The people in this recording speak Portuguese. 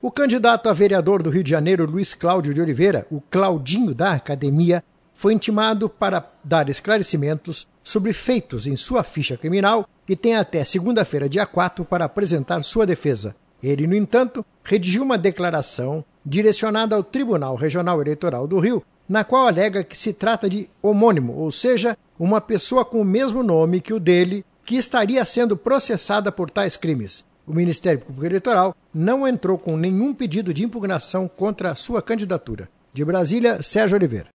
O candidato a vereador do Rio de Janeiro, Luiz Cláudio de Oliveira, o Claudinho da Academia, foi intimado para dar esclarecimentos sobre feitos em sua ficha criminal e tem até segunda-feira, dia 4, para apresentar sua defesa. Ele, no entanto, redigiu uma declaração direcionada ao Tribunal Regional Eleitoral do Rio, na qual alega que se trata de homônimo, ou seja, uma pessoa com o mesmo nome que o dele, que estaria sendo processada por tais crimes. O Ministério Público Eleitoral não entrou com nenhum pedido de impugnação contra a sua candidatura. De Brasília, Sérgio Oliveira.